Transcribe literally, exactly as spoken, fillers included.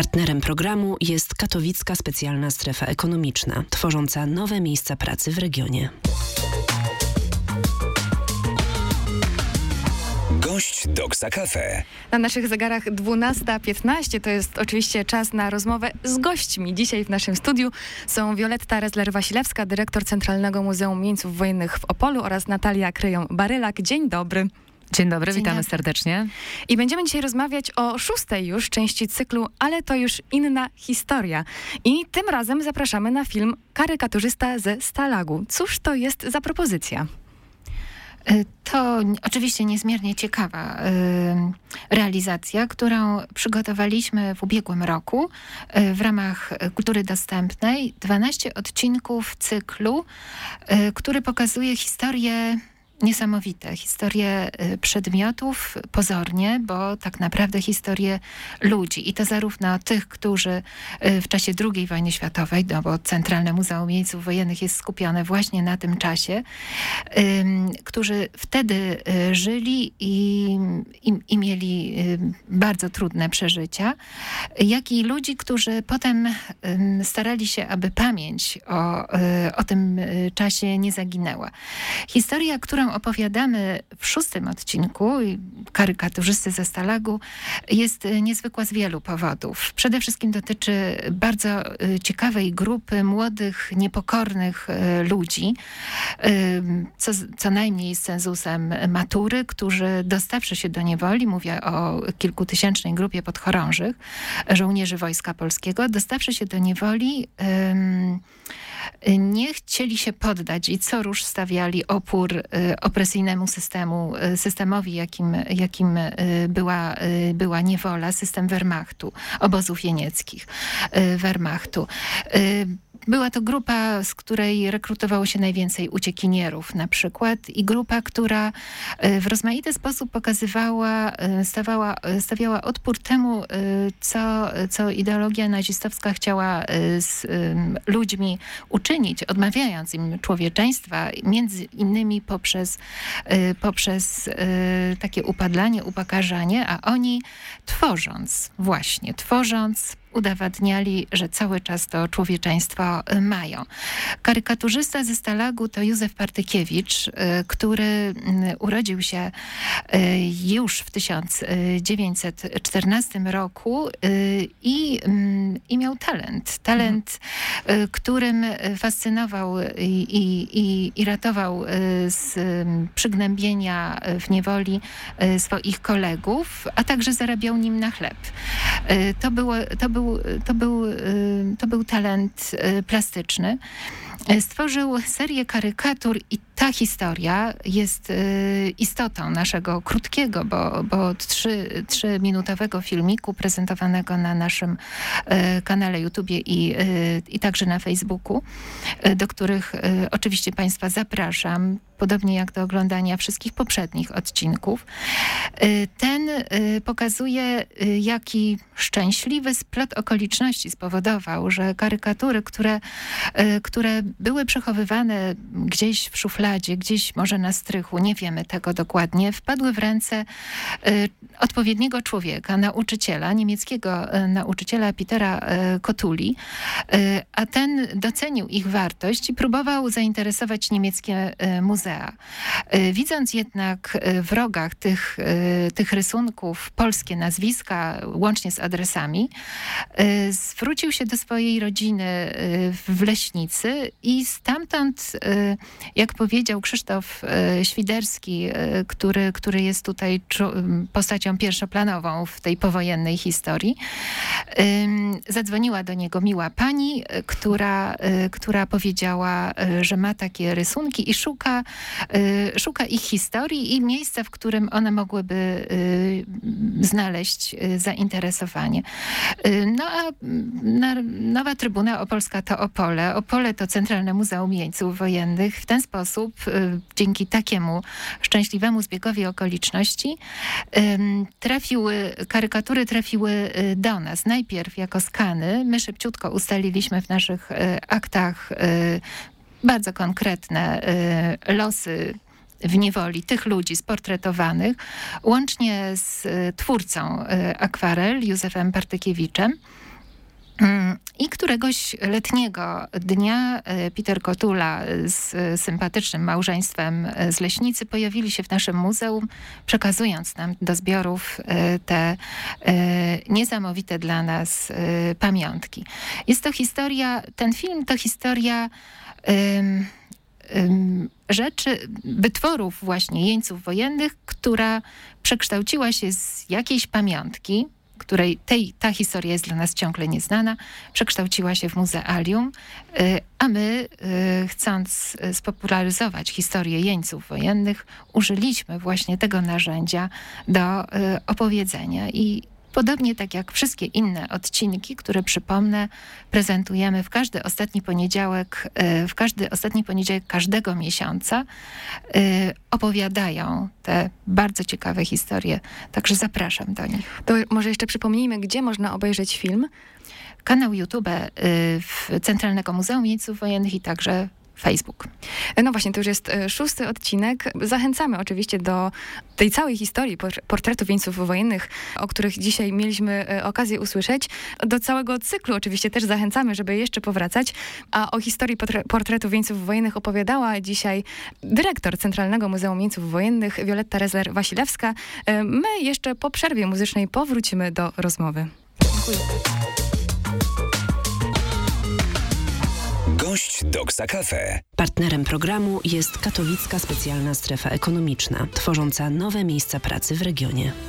Partnerem programu jest Katowicka Specjalna Strefa Ekonomiczna, tworząca nowe miejsca pracy w regionie. Gość Doksa Cafe. Na naszych zegarach dwunasta piętnaście to jest oczywiście czas na rozmowę z gośćmi. Dzisiaj w naszym studiu są Wioletta Rezler-Wasilewska, dyrektor Centralnego Muzeum Jeńców Wojennych w Opolu oraz Natalia Kryją-Barylak. Dzień dobry. Dzień dobry, Dzień witamy dobry. serdecznie. I będziemy dzisiaj rozmawiać o szóstej już części cyklu, ale to już inna historia. I tym razem zapraszamy na film Karykaturzysta ze Stalagu. Cóż to jest za propozycja? To oczywiście niezmiernie ciekawa y, realizacja, którą przygotowaliśmy w ubiegłym roku y, w ramach Kultury Dostępnej. dwanaście odcinków cyklu, y, który pokazuje historię niesamowite, historie przedmiotów pozornie, bo tak naprawdę historie ludzi. I to zarówno tych, którzy w czasie drugiej wojny światowej, no bo Centralne Muzeum Jeńców Wojennych jest skupione właśnie na tym czasie, którzy wtedy żyli i, i, i mieli bardzo trudne przeżycia, jak i ludzi, którzy potem starali się, aby pamięć o, o tym czasie nie zaginęła. Historia, którą opowiadamy w szóstym odcinku Karykaturzysty ze Stalagu, jest niezwykła z wielu powodów. Przede wszystkim dotyczy bardzo ciekawej grupy młodych, niepokornych ludzi, co, co najmniej z cenzusem matury, którzy dostawszy się do niewoli, mówię o kilkutysięcznej grupie podchorążych, żołnierzy Wojska Polskiego, dostawszy się do niewoli, nie chcieli się poddać i co rusz stawiali opór y, opresyjnemu systemu, y, systemowi, jakim, jakim y, była, y, była niewola, system Wehrmachtu, obozów jenieckich y, Wehrmachtu. Y, Była to grupa, z której rekrutowało się najwięcej uciekinierów na przykład i grupa, która w rozmaity sposób pokazywała, stawała, stawiała odpór temu, co, co ideologia nazistowska chciała z ludźmi uczynić, odmawiając im człowieczeństwa, między innymi poprzez, poprzez takie upadlanie, upokarzanie, a oni tworząc, właśnie tworząc, udowadniali, że cały czas to człowieczeństwo mają. Karykaturzysta ze Stalagu to Józef Partykiewicz, który urodził się już w tysiąc dziewięćset czternastym roku i, i miał talent. Talent, mhm. którym fascynował i, i, i ratował z przygnębienia w niewoli swoich kolegów, a także zarabiał nim na chleb. To było, to było To był, to był talent plastyczny. Stworzył serię karykatur i ta historia jest istotą naszego krótkiego, bo, bo trzy, trzyminutowego filmiku prezentowanego na naszym kanale YouTube i, i także na Facebooku, do których oczywiście Państwa zapraszam, podobnie jak do oglądania wszystkich poprzednich odcinków. Ten pokazuje, jaki szczęśliwy splot okoliczności spowodował, że karykatury, które, które były przechowywane gdzieś w szufladzie, gdzieś może na strychu, nie wiemy tego dokładnie, wpadły w ręce odpowiedniego człowieka, nauczyciela, niemieckiego nauczyciela Petera Kotuli, a ten docenił ich wartość i próbował zainteresować niemieckie muzea. Widząc jednak w rogach tych, tych rysunków polskie nazwiska, łącznie z adresami, zwrócił się do swojej rodziny w Leśnicy i stamtąd, jak powiedział Krzysztof Świderski, który, który jest tutaj postacią pierwszoplanową w tej powojennej historii, zadzwoniła do niego miła pani, która, która powiedziała, że ma takie rysunki i szuka, szuka ich historii i miejsca, w którym one mogłyby znaleźć zainteresowanie. No a Nowa Trybuna Opolska to Opole. Opole to Centralne Muzeum Jeńców Wojennych. W ten sposób, dzięki takiemu szczęśliwemu zbiegowi okoliczności, trafiły, karykatury trafiły do nas. Najpierw jako skany. My szybciutko ustaliliśmy w naszych aktach bardzo konkretne losy w niewoli tych ludzi sportretowanych, łącznie z twórcą akwarel Józefem Partykiewiczem. I któregoś letniego dnia Peter Kotula z sympatycznym małżeństwem z Leśnicy pojawili się w naszym muzeum, przekazując nam do zbiorów te niesamowite dla nas pamiątki. Jest to historia, ten film to historia um, um, rzeczy, wytworów właśnie jeńców wojennych, która przekształciła się z jakiejś pamiątki, której tej, ta historia jest dla nas ciągle nieznana, przekształciła się w muzealium, a my, chcąc spopularyzować historię jeńców wojennych, użyliśmy właśnie tego narzędzia do opowiedzenia. I podobnie tak jak wszystkie inne odcinki, które przypomnę, prezentujemy w każdy ostatni poniedziałek, w każdy ostatni poniedziałek każdego miesiąca, opowiadają te bardzo ciekawe historie. Także zapraszam do nich. To może jeszcze przypomnijmy, gdzie można obejrzeć film? Kanał YouTube w Centralnego Muzeum Jeńców Wojennych i także Facebook. No właśnie, to już jest szósty odcinek. Zachęcamy oczywiście do tej całej historii portretów jeńców wojennych, o których dzisiaj mieliśmy okazję usłyszeć. Do całego cyklu oczywiście też zachęcamy, żeby jeszcze powracać. A o historii portretów jeńców wojennych opowiadała dzisiaj dyrektor Centralnego Muzeum Jeńców Wojennych Wioletta Rezler-Wasilewska. My jeszcze po przerwie muzycznej powrócimy do rozmowy. Dziękuję. Gość Doksa Cafe. Partnerem programu jest Katowicka Specjalna Strefa Ekonomiczna, tworząca nowe miejsca pracy w regionie.